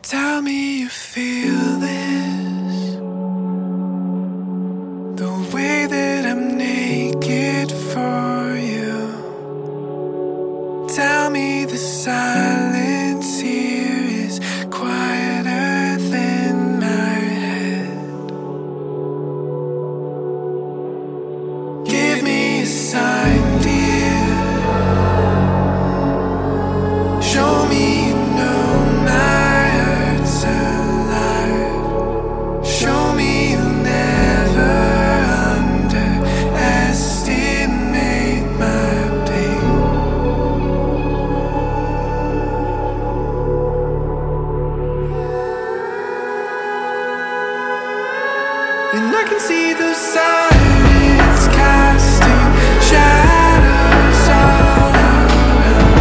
Tell me you feel this, the way that I'm naked for you. Tell me the silence here is quieter than my head. Give me a sign, dear. Show me you know my heart's alive. Show me you'll never underestimate my pain. And I can see those sirens casting shadows all around.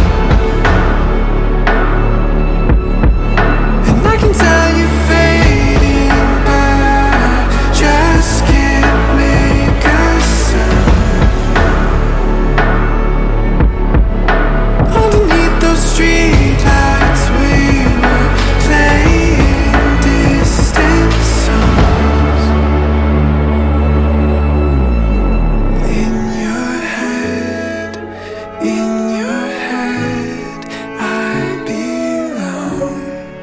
And I can tell you're fading, but I just can't make a sound. Underneath those streetlights we were playing distant songs. In your head, I belong.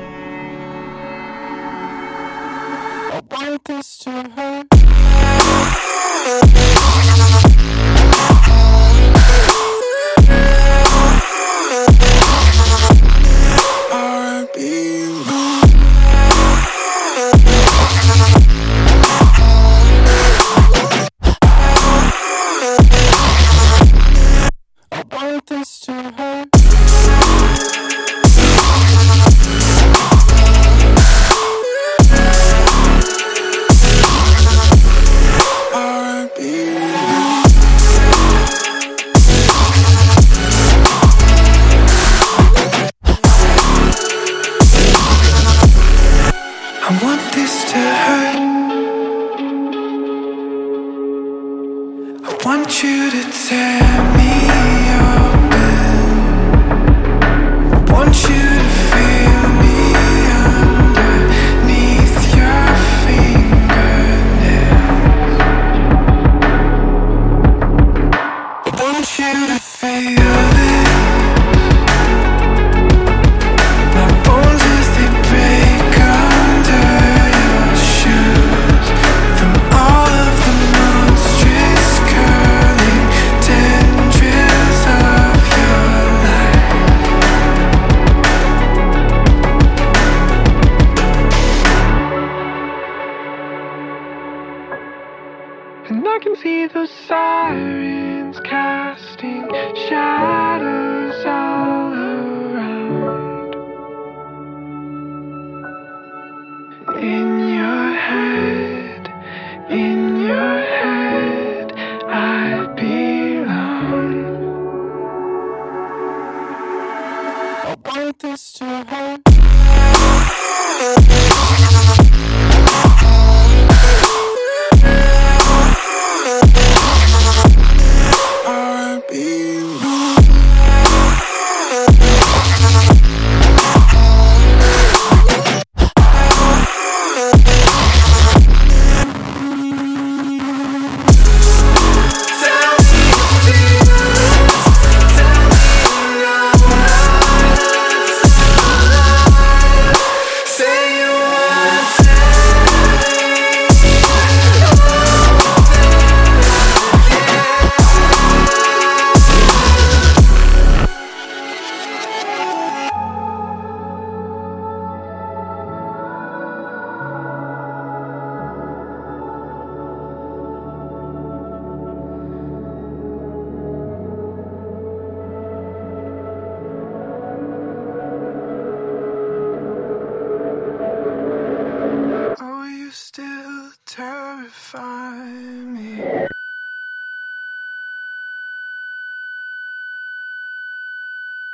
I want this to hurt. I belong. I want this to hurt. I belong. I want this to hurt. I want you to tear me open. I want you to feel me underneath your fingernails. I want you to feel it. My bones as they break under your shoes. From all of the monstrous curling tendrils of your life. And I can see those sirens casting shadows all around. In your head, I belong. I want this to hurt. I belong. Tell me you feel it. Tell me you know my heart's alive. Say you wanna Oh, you're still terrified.